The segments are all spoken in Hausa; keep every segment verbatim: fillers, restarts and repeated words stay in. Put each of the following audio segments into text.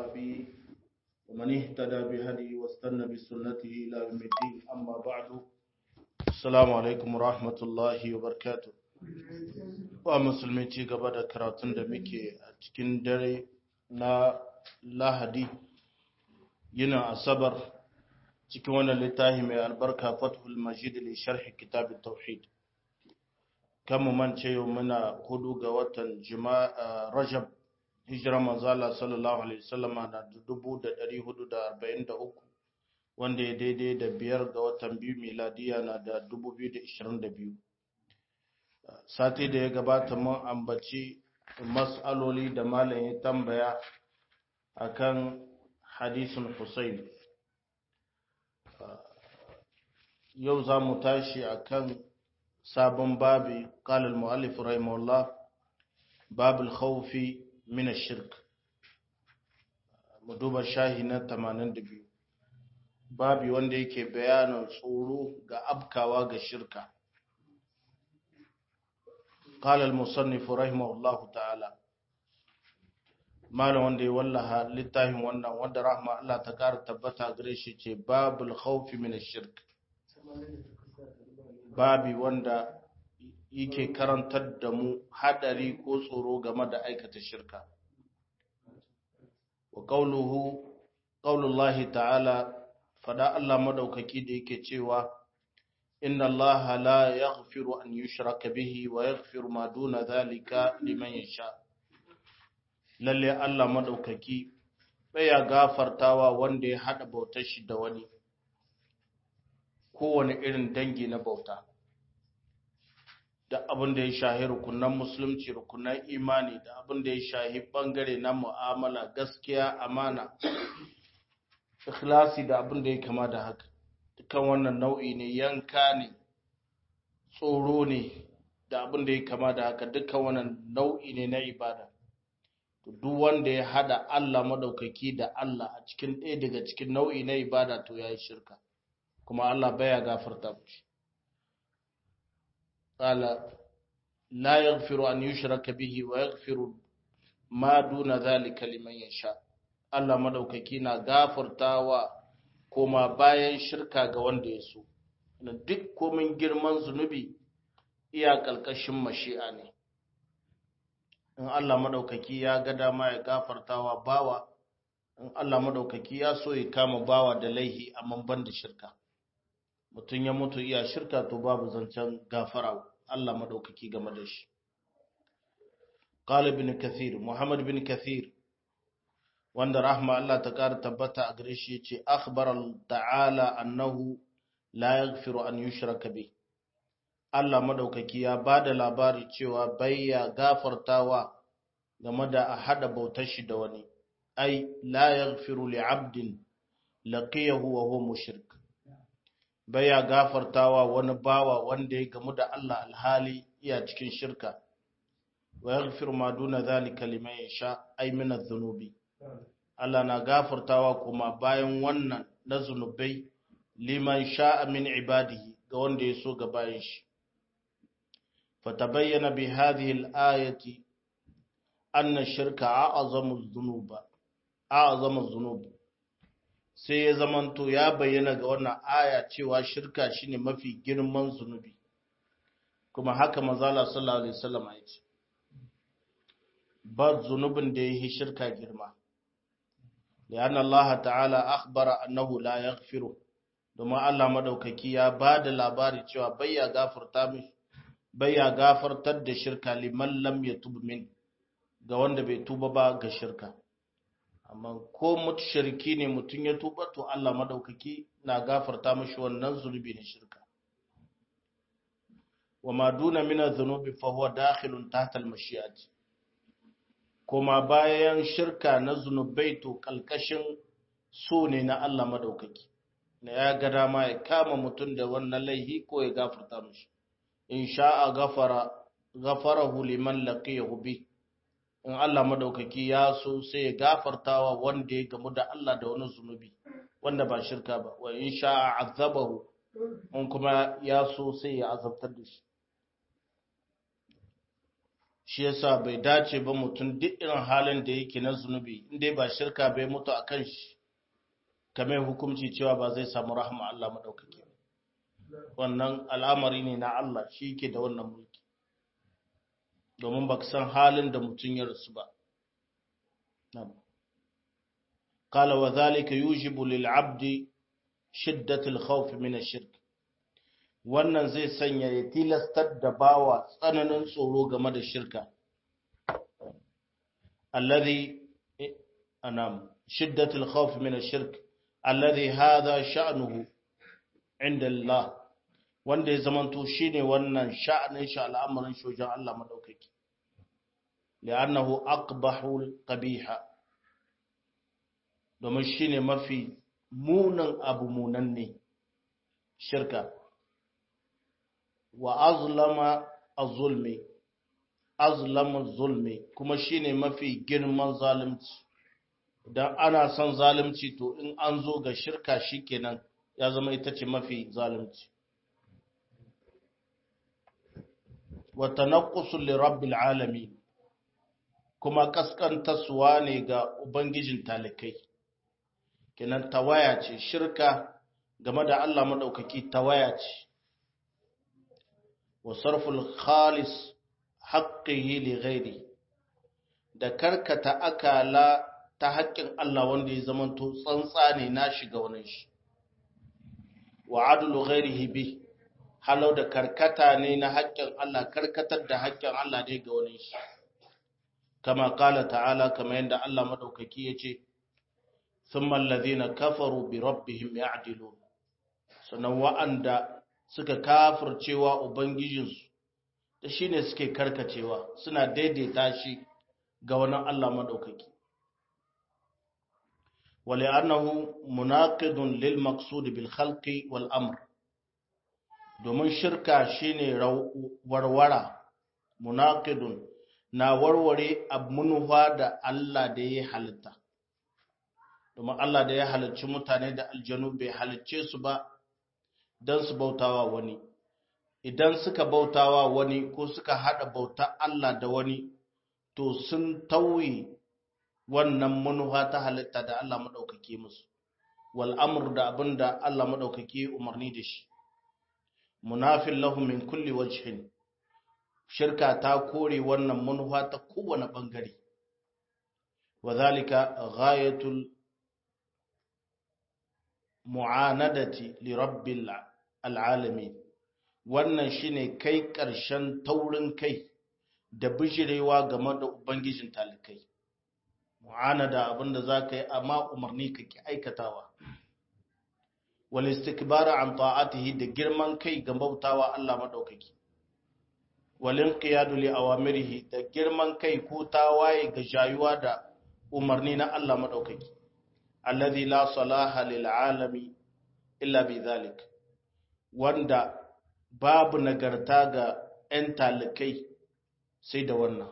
وصحبه ومن اهتدى بهديه واستنى بسنته إلى يوم الدين أما بعد السلام عليكم ورحمة الله وبركاته wa musulmi ci gaba da karatun da muke a cikin dare na lahadi yana asabar cikin wannan littafi mai albarka fathul majid li sharh kitab at-tauhid kamar man ce yau muna hudu ga watan jima'a rajab hijira manzo Allah sallallahu alaihi wasallam na dubu da ɗari hudu da arba'in da uku wanda ya daidai da biyar ga watan biyu miladiya na da dubu biyu da ishirin da biyu. Sati da ya gabata mun ambaci mas'aloli da malam ya tambaya akan hadisin Husayn. Yau za mu tashi akan sabon babi qala al-mu'allif rahimahullah babul khawfi min ash-shirk. Mu duba shahi na tamanin da biyu. Babi wanda yake bayanin tsoro ga abkawa ga shirka. قال المصنف رحمه الله تعالى malam wanda ya wallaha littafin wannan wanda rahma Allah ta kara tabbata gare shi ce babul khawf min ash-shirk babi wanda yake karantar da mu hadari ko tsoro game da aikata shirka wa qawluhu qawlullahi ta'ala fada Allah madaukaki da yake cewa inna Allah la yaghfiru an yushraka bihi wa yaghfiru ma duna dhalika liman yasha lalle Allah madaukaki baya gafartawa wanda ya hada bautar shi da wani kowane irin dangi na bauta da abin da ya shahi rukunan musulunci rukunan imani da abin da ya shahi bangare na mu'amala gaskiya amana ikhlasi da abin da ya kama da haka dukkan wannan nau'i ne yanka ne tsoro ne da abin da ya kama da haka dukkan wannan nau'i ne na ibada duk wanda ya hada Allah madaukaki da Allah a cikin ɗaya daga cikin nau'i na ibada to yayi shirka kuma Allah baya gafarta mishi qala la yaghfiru an yushraka bihi wa yaghfiru ma duna dhalika liman yasha Allah madaukaki na gafartawa koma bayan shirka ga wanda ya so duk komin girman zunubi iya kalkashin mashi'a ne in Allah madaukaki ya ga dama ya gafartawa bawa in Allah madaukaki ya so ya kama bawa da laihi amma ban da shirka mutum ya mutu iya shirka to babu zancen gafara Allah madaukaki game da shi qala ibn kathir muhammad ibn kathir wanda rahma Allah ta ƙara tabbata a gare shi yace akhbara ta'ala annahu la yaghfiru an yushraka bi Allah madaukaki ya bada labari cewa bayya gafartawa game da a hada bautar shi da wani ai la yaghfiru li 'abdin laqiyahu wa huwa mushrik bayya gafartawa wani bawa wanda ya gamu da Allah alhali iya cikin shirka wa yaghfiru ma duna dhalika liman yasha ai min adh-dhunubi Allah na gafartawa kuma bayan wannan na zunubai liman sha'a min ibadihi ga wanda ya so ga bayan shi fatabayyana bi hadhihi al-ayati anna shirka a'zamu adh-dhunuba a'zamu adh-dhunub sai ya zamanto ya bayyana ga wannan aya cewa shirka shine mafi girman zunubi kuma haka manzo Allah sallallahu alaihi wasallam ya ce ba zunubin da yake shirka girma لأن الله تعالى أخبر أنه لا يغفر دوما الله مدوكaki ya bada labari cewa bayya gafarta mishi bayya gafartar da shirka liman lam yatub min ga wanda bai tuba ba ga shirka amma ko mushriki ne mutun ya tuba to Allah madaukaki na gafarta mishi wannan zunubi na shirka wama duna min adh-dhunubi fa huwa dakhilun tahta al-mashi'ati kuma bayan shirka na zunubai to kalkashin so ne na Allah madaukaki na ya ga dama ya kama mutum da wannan laihi ko ya gafarta mishi in sha'a gafara ghafarahu liman laqiyahu bi in Allah madaukaki ya so sai ya gafartawa wanda ya gamu da Allah da wani zunubi wanda ba shirka ba wa in sha'a azabahu in kuma ya so sai ya azabtar da shi shi yasa bai dace ba mutum duk irin halin da yake na zunubi inda ba shirka bai mutu akan shi kamar hukunci cewa ba zai samu rahama Allah madaukake wannan al'amari ne na Allah shi yake da wannan mulki domin baka san halin da mutum ya rasu ba qala wa dhalika yujibu lil 'abdi shiddatul khawf min ash-shirk wannan zai sanya ya tilastar da bawa tsananin tsoro game da shirka alladhi anam shiddatul khawf min ash-shirk alladhi hadha sha'nuhu inda Allah wanda ya zamanto shine wannan sha'anin shi al'amarin shojan Allah madaukaki li'annahu aqbahu qabiha domin shine mafi munan abu munanne shirka wa azlama az-zulmi azlama az-zulmi kuma shine mafi girman zalunci dan ana son zalunci to in an zo ga shirka shikenan ya zama ita ce mafi zalunci wa tanaqqusu li rabbil alamin kuma kaskantaswa ne ga ubangijin talikai kenan tawaya ce shirka game da Allah madaukaki tawaya ce wa sarful khalis haqqihi li ghairi da karkata akala ta haƙƙin Allah wanda ya zamanto tsantsa ne na shiga wannan shi wa adlu ghairihi bi halau da karkata ne na haƙƙin Allah karkatar da haƙƙin Allah ne ga wannan shi kama qala ta'ala kama yanda Allah madaukaki yace thumma alladhina kafaru bi rabbihim ya'dilun sanan wa'anda suka kafircewa ubangijinsu da shine suke karkacewa suna daidaita shi ga wannan Allah madaukaki ولأنه مناقض للمقصود بالخلق والأمر domin shirka shine warwara munaqidun na warware abmunuwa da Allah da ya halitta domin Allah da ya halicci mutane da aljanu bai halicce su ba dan su bautawa wani idan suka bautawa wani ko suka hada bauta Allah da wani to sun tauye wannan manufa ta halitta da Allah madaukake musu wal amr da abinda Allah madaukake umarni da shi munafil lahum min kulli wajhin shirka ta kore wannan manufa ta kowane bangare wadhalika ghayatul mu'anadati li rabbil alamin wannan shine kai karshen taurin kai da bijirewa game da ubangijin talikai mu'anada abinda zaka yi amma umarni kake aikatawa wal istikbara an ta'atihi da girman kai ga bautawa Allah madaukaki wal inqiyadu li awamirihi da girman kai ko tawaye ga jayuwa da umarni na Allah madaukaki alladhi la salaha lil alami illa bi dhalik wanda babu nagarta ga ‘yan talikai sai da wannan.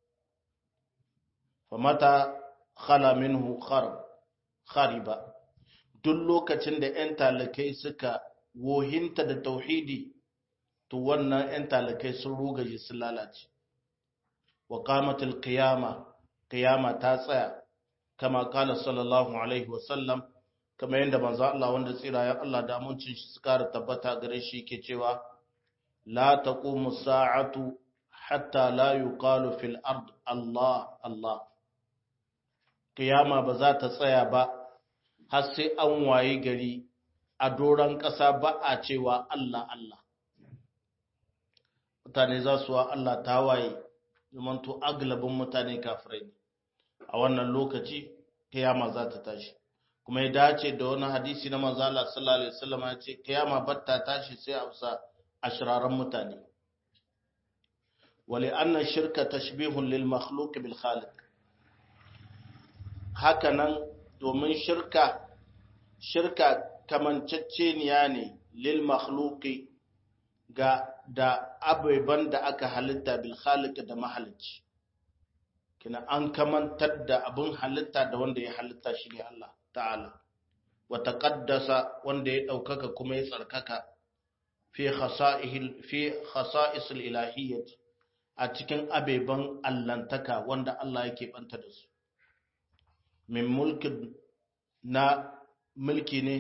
Famata khala minhu khariba duk lokacin da ‘yan talikai suka wohinta da tauhidi, to wannan ‘yan talikai sun rugaje sun lalace. Wa qamatul qiyama, qiyama ta tsaya, kama kala sallallahu Alaihi wasallam, kama yadda manzo Allah wanda tsirayen Allah da amincin shi suka tabbata gare shi ke cewa, La taqumu sa'atu hatta la yuqalu fil ard Allah Allah. Kiyama ba za ta tsaya ba, har sai an waye gari a doron ƙasa ba a cewa Allah Allah. Mutane za su wa Allah ta waye, zamanto aglabin mutane kafirai. A wannan lokaci, kiyama za ta tashi. Kuma ya dace da wani hadisi na manzo Allah sallallahu alaihi wasallam ya ce kiyama batta tashi sai a bisa ashraran mutane. Wali anna shirka tashbihun lil makhluq bil khaliq. Hakanan domin shirka shirka kamanceceniya ne lil makhluqi ga da abubuwan da aka halitta bil khaliq da mahalicci. Kina an kamantar da abin halitta da wanda ya halitta shi ne Allah ta'ala wa taqaddasa wanda ya daukaka kuma ya tsarkaka fi khasa'ihil fi khasa'isil ilahiyyah a cikin abeban allantaka wanda Allah yake banta da su min mulkin na mulki ne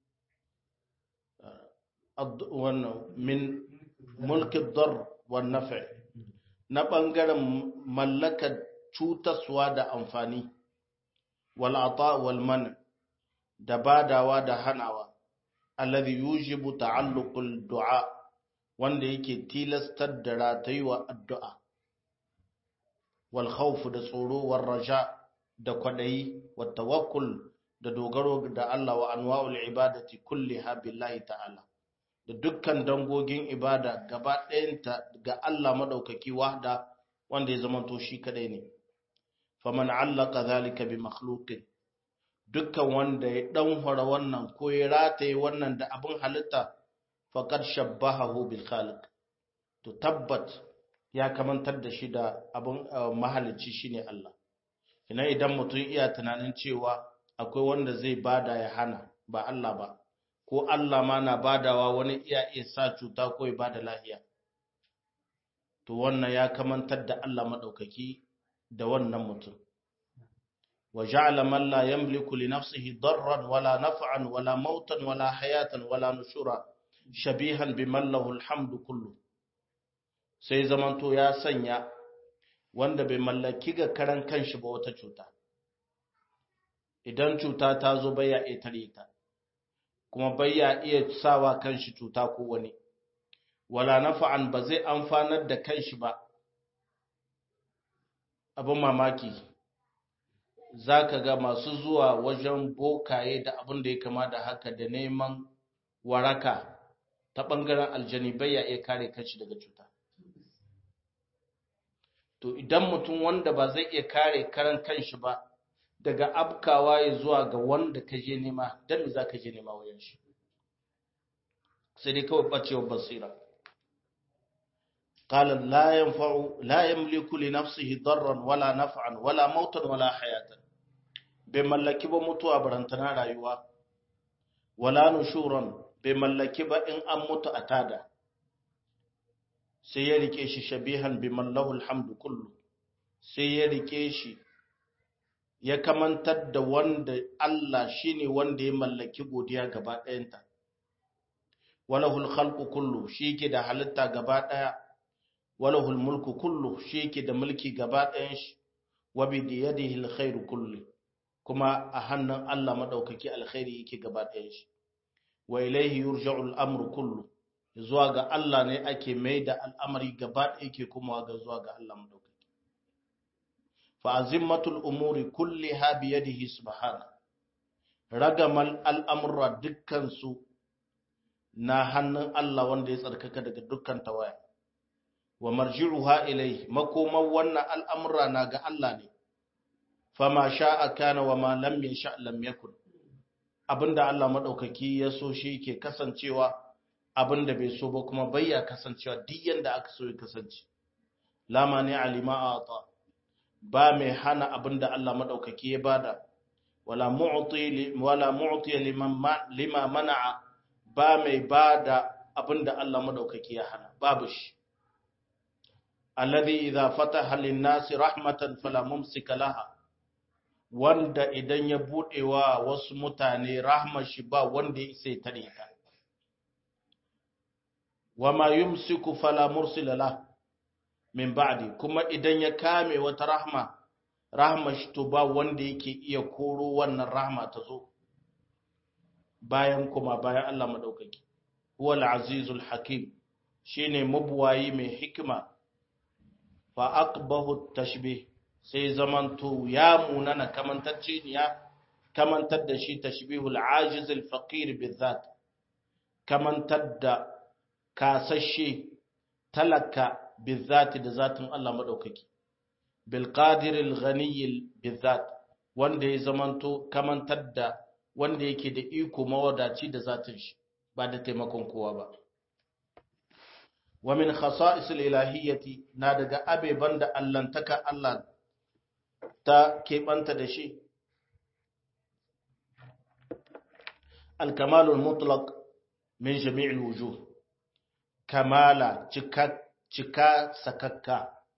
wannan min mulkin dar wa nafi na bangaren mallakar cutaswa da amfani wal ata wal man da badawa da hanawa alladhi yujibu ta'alluqul du'a wanda yake tilastar da ratayuwa addu'a wal khawf da tsoro war raja da kwadayi wat tawakkul da dogaro da Allah wa anwa'ul ibadati kulliha billahi ta'ala da dukkan dangogin ibada gaba ɗayanta ga Allah madaukaki wahda wanda ya zamanto shi kadai ne faman allaka zalika bi makhluqin dukkan wanda ya dan hora wannan ko ya rataye wannan da abin halitta faqad shabbahahu bil khaliq to tabbat ya kamantar da shi da abin mahalicci shine Allah ina idan mutum iya tunanin cewa akwai wanda zai bada ya hana ba Allah ba ko Allah ma na badawa wani iya iya sa cuta ko ya bada lafiya to wannan ya kamantar da Allah madaukaki da wannan mutum wa ja'ala man la yamliku li nafsihi darran wala naf'an wala mautan wala hayatan wala nushura shabihan biman lahu alhamdu kullu sai zamanto ya sanya wanda bai mallaki ga karan kanshi ba wata cuta idan cuta ta zo baya iya tare ta kuma baya iya sawa kanshi cuta ko wani wala naf'an ba zai amfanar da kanshi ba abin mamaki za ka ga masu zuwa wajen bokaye da abin da ya kama da haka da neman waraka ta ɓangaren aljani bai ya iya kare kanshi daga cuta. To idan mutum wanda ba zai iya kare karan kanshi ba daga abkawa ya zuwa ga wanda ka je nema, don za ka je nema wajen shi. Sai dai kawai ɓacewar basira. قال لا ينفع لا يملك لنفسه ضرا ولا نفعا ولا موتا ولا حياة بملكي بموتوا برantana rayuwa wala nushuran bimallaki ba in an mutu atada sai ya rike shi shabihan bimallahu alhamdu kullu sai ya rike shi ya kamantar da wanda Allah shine wanda ya mallaki godiya gaba ɗayanta walahul khalqu kullu shi ke da halitta gaba ɗaya walahul mulku kullu shi yake da mulki gaba ɗayan shi wa bi yadihi alkhairu kullu kuma a hannun Allah madaukaki alkhairi yake gaba ɗayan shi wa ilayhi yurja'u al-amru kullu zuwa ga Allah ne ake mai da al'amari gaba ɗaya yake kuma ga zuwa ga Allah madaukaki fa azimmatul umuri kulliha bi yadihi subhana ragamal al'amura dukkan su na hannun Allah wanda ya tsarkaka daga dukkan tawaya wa marji'uha ilayhi makoman wannan al'amura na ga Allah ne fama sha'a kana wa ma lam yasha lam yakun abinda Allah madaukaki ya so shi ke kasancewa abinda bai so ba kuma bai ya kasancewa duk yanda aka so ya kasance la mani alima ata ba mai hana abinda Allah madaukaki ya bada wala mu'ti wala mu'ti liman lima mana'a ba mai bada abinda Allah madaukaki ya hana babu shi alladhi idha fataha lin-nasi rahmatan fala mumsika laha wanda idan ya budewa wasu mutane rahmar shi ba wanda ya sai tare ta wama yumsiku fala mursila la min ba'di kuma idan ya kame wata rahma rahmar shi to ba wanda yake iya koro wannan rahma ta zo bayan kuma bayan Allah madaukaki huwal azizul hakim shine mabuwayi mai hikima fa aqbahu tashbih sai zamanto ya munana kamantacce ne ya kamantar da shi tashbihul ajiz al faqir bizat kamantar da kasashe talaka bizat da zatin Allah madaukaki bil qadir al ghani bizat wanda ya zamanto kamantar da wanda yake da iko mawadaci da zatin shi ba da taimakon kowa ba wa min khasa'is al-ilahiyyati na daga abeban da allantaka Allah ta keɓanta da shi al-kamalul mutlaq min jami'il wujuh kamala cika cika sakakka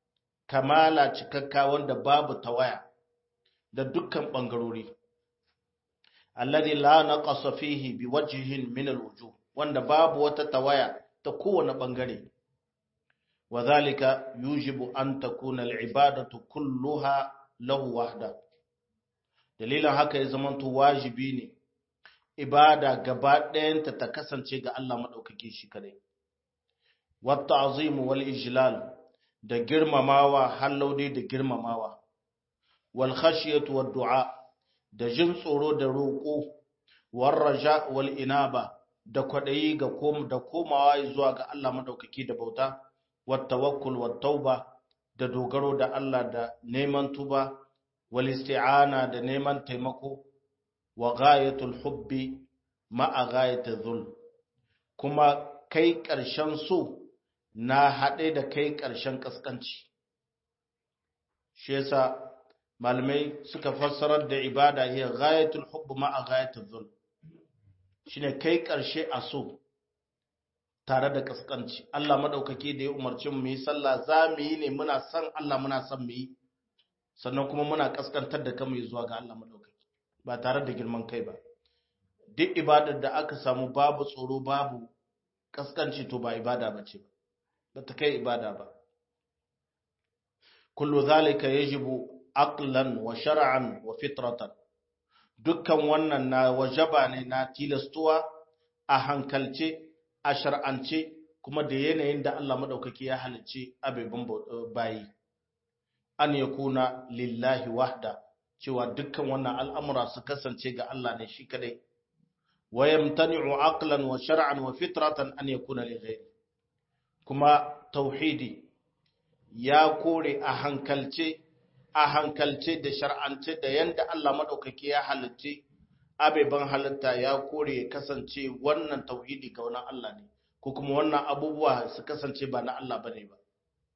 kamala cikakka wanda babu tawaya da dukkan bangarori alladhi la naqasa fihi biwajhin min alwujuh wanda babu wata tawaya ta kowane bangare wadhalika yujibu an takuna alibadatu kulluha lahu wahda dalilan haka ya zamanto wajibi ne ibada gaba ɗayanta ta kasance ga Allah madaukake shi kadai wat ta'zim wal ijlal da girmamawa hallaudi da girmamawa wal khashyatu wad du'a da jin tsoro da roƙo war raja wal inaba da kwadayi ga kom da komawa zuwa ga Allah madaukaki da bauta wat tawakkul wat tauba da dogaro da Allah da neman tuba wal isti'ana da neman taimako wa ghayatul hubbi ma'a ghayatil dhul kuma kai ƙarshen so na haɗe da kai ƙarshen ƙasƙanci shi yasa malamai suka fassarar da ibada hiya ghayatul hubb ma'a ghayatul dhul shine kai ƙarshe a so tare da ƙasƙanci Allah madaukake da ya umarci mu yi sallah za mu yi ne muna san Allah muna san mu yi sannan kuma muna ƙasƙantar da kanmu zuwa ga Allah madaukake ba tare da girman kai ba duk ibadar da aka samu babu tsoro babu ƙasƙanci to ba ibada bace ba bata kai ibada ba kullu zalika yajibu aqlan wa shar'an wa fitratan dukkan wannan na wajaba ne na tilastuwa a hankalce a shar'ance kuma da yanayin da Allah madaukaki ya halicce abeban bayi an yakuna lillahi wahda cewa dukkan wannan al'amura su kasance ga Allah ne shi kadai wa yamtani'u aqlan wa shar'an wa fitratan an yakuna li ghayri kuma tauhidi ya kore a hankalce a hankalce da shar'ance da yanda Allah madaukake ya halitta abeban halitta ya kore ya kasance wannan tauhidi ga wannan Allah ne ko kuma wannan abubuwa su kasance ba na Allah bane ba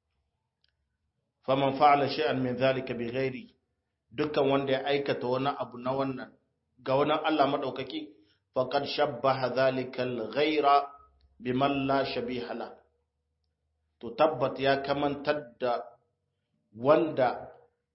faman fa'ala shay'an min zalika bighairi dukkan wanda ya aikata wani abu na wannan ga wannan Allah madaukake faqad shabbaha zalika al-ghayra biman la shabiha lahu to tabbat ya kamantar da wanda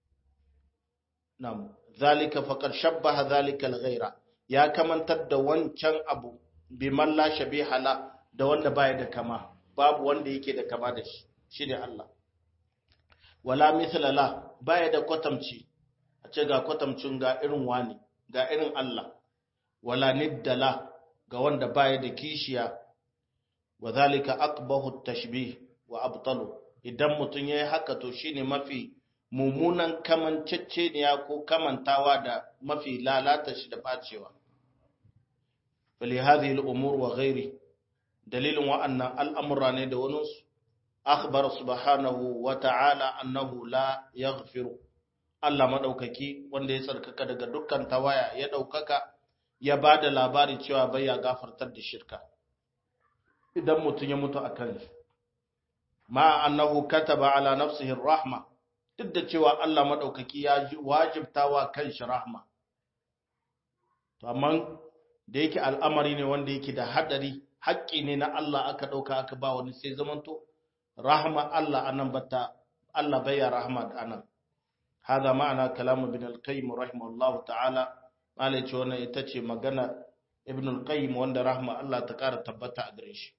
nam zalika faqad shabbaha zalika al-ghayra ya kamantar da wancan abu biman la shabiha la da wanda baya da kama babu wanda yake da kama da shi shine Allah wala mithla la baya da kwatamci a ce ga kwatamcin ga irin wani ga irin Allah wala niddala ga wanda baya da kishiya wa zalika aqbahu at-tashbih wa abtalu idan mutun yayi haka to shine mafi mumunan kamanceceniya ko kamantawa da mafi lalata shi da bacewa fali hadhihi al-umur wa ghairi dalilin wa'annan al'amura ne da wani akhbar subhanahu wa ta'ala annahu la yaghfiru Allah madaukaki wanda ya tsarkaka daga dukkan tawaya ya daukaka ya bada labari cewa bai ya gafartar da shirka idan mutun ya mutu akan shi ma annahu kataba ala nafsihi rahma duk da cewa Allah madaukaki ya wajibtawa kanshi rahma to amma da yake al'amari ne wanda yake da hadari haƙƙi ne na Allah aka dauka aka ba wani sai zamanto rahma Allah anan bata Allah bai ya rahma da anan hada ma'ana kalamu ibn al-qayyim rahimahullahu ta'ala malai ce wannan ita ce magana ibn al-qayyim wanda rahma Allah ta ƙara tabbata a gare shi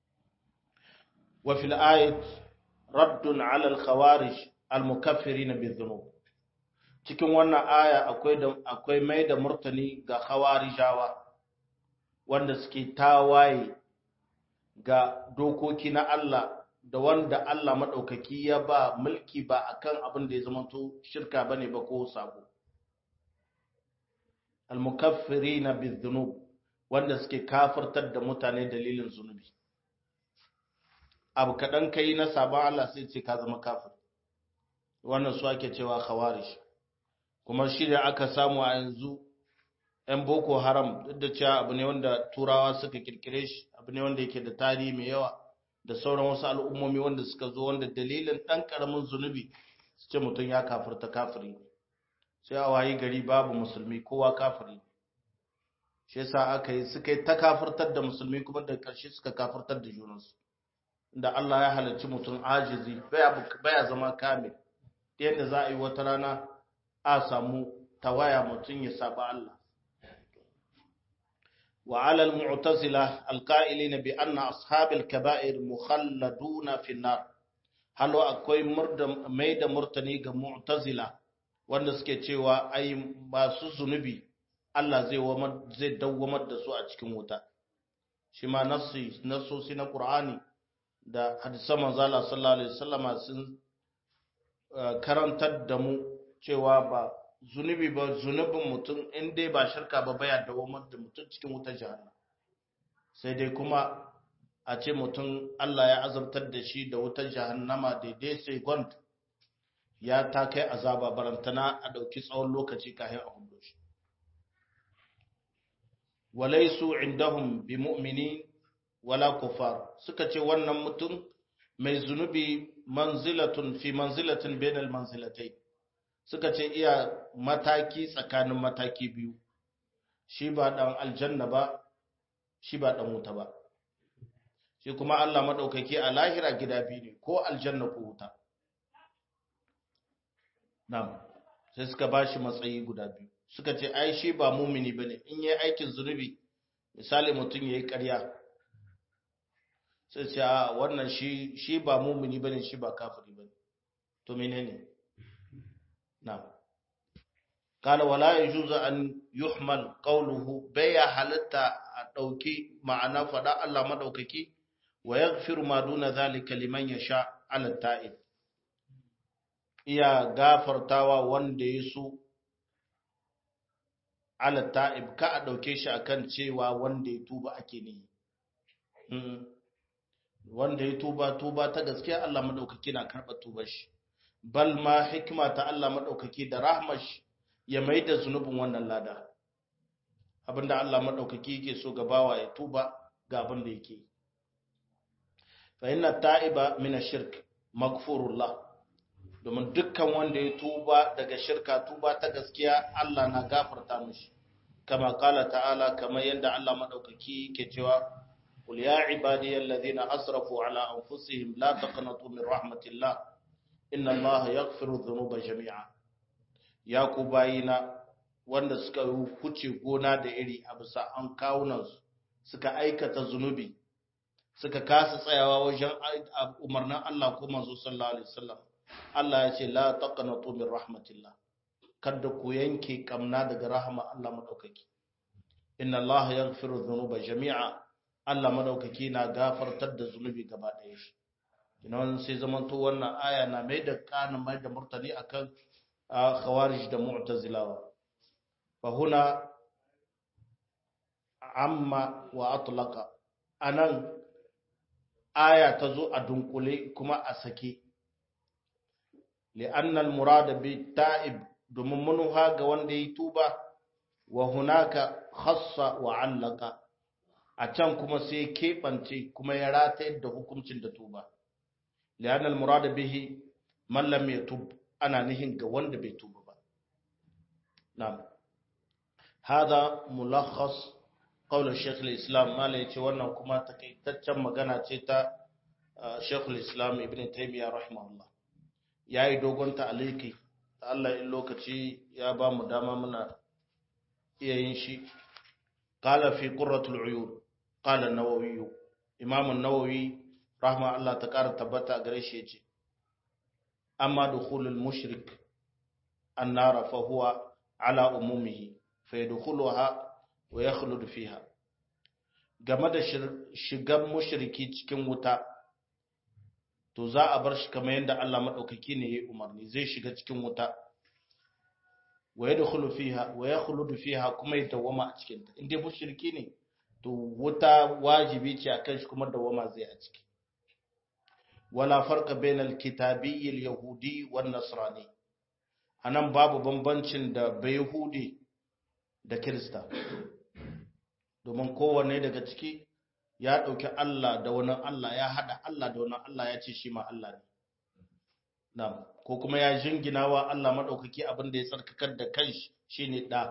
وفي الآية رد على الخوارج المكفرين بالذنوب cikin wannan aya akwai da akwai mai da murtani ga khawarijawa wanda suke tawaye ga dokoki na Allah da wanda Allah madaukaki ya ba mulki ba akan abin da ya zamanto shirka bane ba ko sabo al-mukaffirina bizunub wanda suke kafirtar da mutane dalilin zunubi abu kaɗan kai na sabon Allah sai ce ka zama kafir wannan su ake cewa khawarij kuma shi da aka samu a yanzu ‘yan boko haram duk da cewa abu ne wanda turawa suka kirkire shi abu ne wanda yake da tarihi mai yawa da sauran wasu al'ummomi wanda suka zo wanda dalilin ɗan ƙaramin zunubi su ce mutum ya kafirta kafiri sai a wayi gari babu musulmi kowa kafiri shi yasa aka yi suka yi ta kafirtar da musulmi kuma da ƙarshe suka kafirtar da junansu da Allah ya halarci mutum ajizi baya zama kamil yadda za a yi wata rana a samu tawaya mutum ya saba Allah. Wa alal mu'tazila alqa'ilina bi anna ashabil kaba'ir mukhalladuna fi nar. Halo akwai murda mai da murtani ga mu'tazila wanda suke cewa ai masu zunubi Allah zai wamar zai dawwamar da su a cikin wuta. Shi ma nassi nassosi na Qur'ani da hadisan manzo Allah sallallahu alaihi wasallama sun karantar da mu cewa ba zunubi ba zunubin mutum in dai ba shirka ba baya dawamar da mutum cikin wutar jahannam, sai dai kuma a ce mutum Allah ya azabtar da shi da wutar jahannama daidai sai gwant ya ta kai azaba barantana a dauki tsawon lokaci kafin a hudo shi. Walaisu indahum bi mu'minin wala kufar, suka ce wannan mutum mai zunubi manzilatun fi manzilatin bainal manzilatai, suka ce iya mataki tsakanin mataki biyu, shi ba dan aljanna ba shi ba dan wuta ba. Shi kuma Allah madaukaki a lahira gida biyu ne, ko aljanna ko wuta. Na'am, sai suka bashi matsayi guda biyu, suka ce ai shi ba mumini bane, in yayi aikin zunubi misali mutum yayi ƙarya sai ce a wannan shi shi ba mumini bane shi ba kafiri bane, to menene? Na'am, kala wala yajuzu an yuhmal qawluhu, baya halatta a dauki ma'ana fada Allah madaukaki wa yaghfiru ma duna zalika liman yasha ala ta'ib, iya gafartawa wanda yaso ala ta'ib, ka a dauke shi akan cewa wanda ya tuba ake ne. Wanda ya tuba tuba ta gaskiya Allah madaukaki na karba tubar shi, bal ma hikima ta Allah madaukaki da rahmar shi ya maida zunubin wannan lada. Abinda Allah madaukaki yake so gabawa ya tuba ga abin da yake. Fa inna ta'iba min ash-shirk maghfurullah, domin dukkan wanda ya tuba daga shirka tuba ta gaskiya Allah na gafarta mishi, kama kala ta'ala, kamar yadda Allah madaukaki yake cewa قل يا عبادي الذين أسرفوا على أنفسهم لا تقنطوا من رحمة الله إن الله يغفر الذنوب جميعا. يا كوباينا wanda suka huce gona da iri a bisa an kawunansu suka aikata zunubi suka kasa tsayawa wajen umarnin Allah ko manzo sallallahu alaihi wasallam, Allah ya ce la taqnatu min rahmatillah, kada ku yanke kamna daga rahama Allah madaukaki. Inna Allah yaghfiru dhunuba jami'a, Allah madaukaki na gafartar da zunubi gaba ɗaya shi. Ina sai zamanto wannan aya na mai da kanin mai da murtani akan khawarij da mu'tazilawa. Fa huna amma wa atlaqa, anan aya ta zo a dunkule kuma a sake. Li'anna al-murada bi ta'ib, domin manuha ga wanda ya tuba, wa hunaka khassa wa allaka, a can kuma sai keɓance kuma ya ratayar da hukuncin da tuba. Li'annal murada bihi man lam yatub, ana nihin ga wanda bai tuba ba. Na'am, hada mulakhas qawl Sheikh al-Islam, mala yace wannan kuma takaitaccen magana ce ta Sheikh al-Islam Ibn Taymiyyah rahimahullah. Yayi dogon ta'aliki, Allah in lokaci ya ba mu dama muna iya yin shi. Qala fi qurratul uyun, قال النووي إمام النووي رحمه الله تكار تبتا غريش يجي أما دخول المشرك النار فهو على أمومه فيدخلها ويخلد فيها. game da shigan mushriki cikin wuta, to za a bar shi kamar yadda Allah madaukaki ne ya umarni, zai shiga cikin wuta, wa yadkhulu fiha wa yakhludu fiha, kuma ya dawama a cikin ta. Inda mushriki ne to wuta wajibi ce akan shi kuma dawama zai a ciki. Wala farqa bainal kitabiyyi al-yahudi wan nasrani, anan babu bambancin da bayhudi da kirista, domin kowanne daga ciki ya dauki Allah da wani Allah, ya hada Allah da wani Allah, ya ce shi ma Allah ne. Na'am, ko kuma ya jinginawa Allah madaukaki abin da ya tsarkakar da kanshi shine da.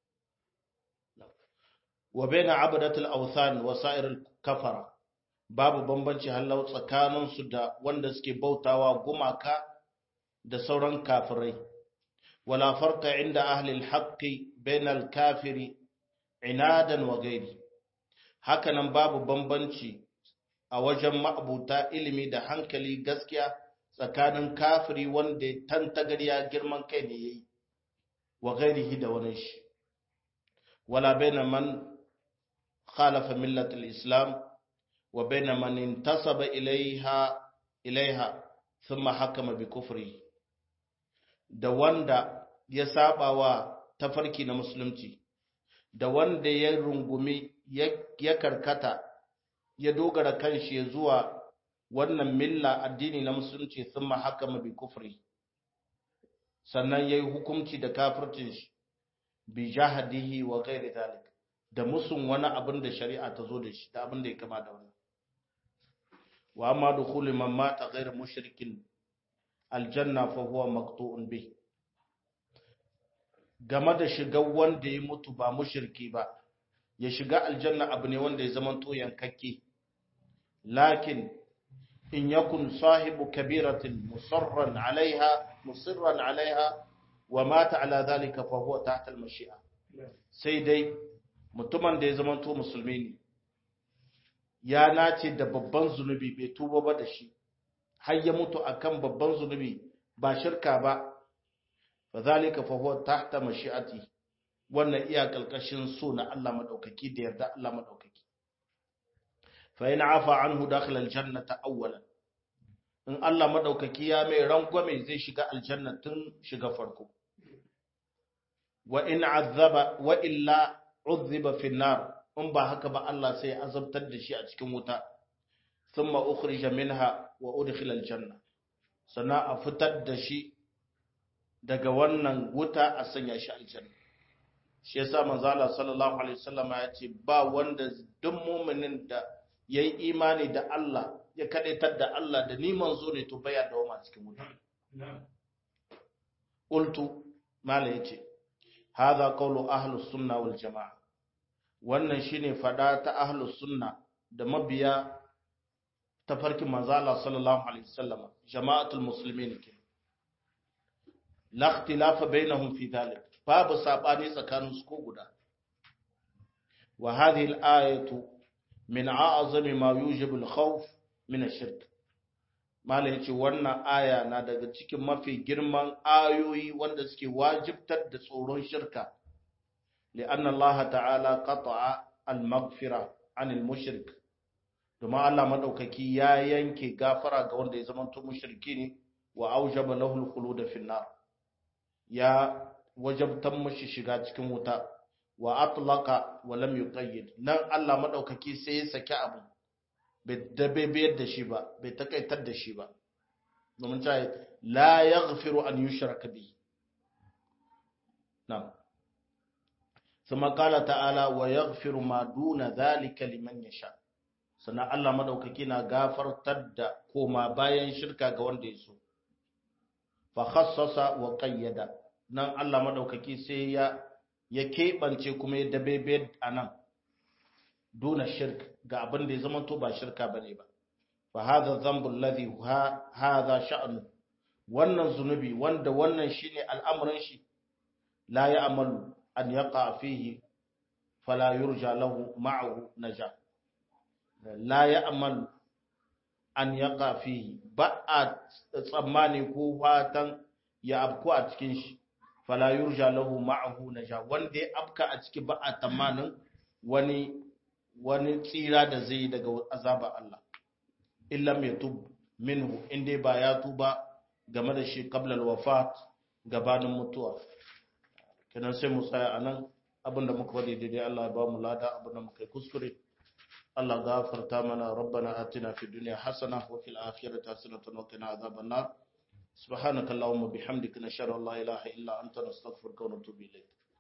Wa baina abadatul awthan wa sa'iril kafara, babu bambanci hallau tsakanin su da wanda suke bautawa gumaka da sauran kafirai wala farqa inda ahli al-haqqi bainal kafiri inadan wa ghairi hakanan babu bambanci a wajen ma'abuta ilimi da hankali gaskiya tsakanin kafiri wanda tantagariya girman kai ne yayi wa ghairihi da wani shi wala baina man khalafa millat al-islam wa baina man intasaba ilaiha ilaiha thumma hakama bi kufri da wanda ya saba wa tafarki na musulunci da wanda ya rungumi ya karkata ya dogara kanshi zuwa wannan milla addini na musulunci thumma hakama bi kufri sannan yayi hukunci da kafircin shi bi jahadihi wa ghairi zalik da musun wani abin da shari'a ta zo da shi da abin da ya kama da wannan wa amma dukhulu man mata ghayra mushrikin aljanna fa huwa maqtu'un bi game da shigar wanda ya mutu ba mushriki ba ya shiga aljanna abu ne wanda ya zama to yankakke lakin in yakun sahibu kabiratin musarran alaiha musirran alaiha wa mata ala dhalika fa huwa tahta al-mashi'a sai dai mutumin da ya zama to musulmi ne ya nace da babban zunubi bai tuba ba da shi har ya mutu akan babban zunubi ba shirka ba fa zalika fa huwa tahta mashi'ati wannan iya kalkashin so na Allah madaukaki da yarda Allah madaukaki fa in afa anhu dakhila aljannata awwalan in Allah madaukaki ya mai rangwame zai shiga aljanna tun shiga farko wa in azaba wa illa uzziba fi nar in ba haka ba Allah sai azabtar da shi a cikin wuta thumma ukhrija minha wa udkhila aljanna sana a fitar da shi daga wannan wuta a sanya shi aljanna shi yasa manzo Allah sallallahu alaihi wasallam ya ce ba wanda duk mu'minin da yayi imani da Allah ya kadaitar da Allah da ni manzo ne to baya da wama cikin wuta qultu mala yace hadha qawlu ahlus sunna wal jamaa wannan shine fada ta ahlus sunna da mabiya tafarkin manzo Allah sallallahu alaihi wasallam jama'atul muslimin ke la ikhtilafa bainahum fi dhalik babu sabani tsakanin su ko guda wa hadhihi al-ayatu min a'zami ma yujibu al-khawf min ash-shirk mala yace wannan aya na daga cikin mafi girman ayoyi wanda suke wajibtar da tsoron shirka li'anna Allah ta'ala qata'a al-maghfira 'anil mushrik kuma Allah madaukaki ya yanke gafara ga wanda ya zama to mushriki ne wa aujaba lahu al-khulud fi an-nar ya wajabtan mashi shiga cikin wuta wa atlaqa wa lam yuqayyid nan Allah madaukaki sai ya saki abu bai dabe da shi ba bai takaitar da shi ba domin ta la yaghfiru an yushraka bi na'am kuma qala ta'ala wa yaghfiru ma duna dhalika liman yasha sannan Allah madaukaki na gafartar da koma bayan shirka ga wanda ya so fa khassasa wa qayyada nan Allah madaukaki sai ya ya keɓance kuma ya dabebe a nan duna shirk ga abin da ya zama to ba shirka bane ba fa hadha dhanbu alladhi hadha sha'nu wannan zunubi wanda wannan shine al'amuran shi la ya'malu an yaqa fihi fala yurja lahu ma'ahu naja la ya'malu an yaqa fihi ba a tsammani ko fatan ya abku a cikin shi fala yurja lahu ma'ahu naja wanda ya abka a ciki ba a tamanin wani wani tsira da zai daga azaba Allah illa mai tub minhu inda ba ya tuba game da shi qabla al-wafat gabanin mutuwa kenan sai mu tsaya anan abinda muka faɗi daidai Allah ya ba mu lada abinda muka yi kuskure Allah gafarta mana rabbana atina fid dunya hasana wa fil akhirati hasanatan wa qina adhaban nar subhanakallahumma bihamdika nashhadu an la ilaha illa anta nastaghfiruka wa natubu ilayk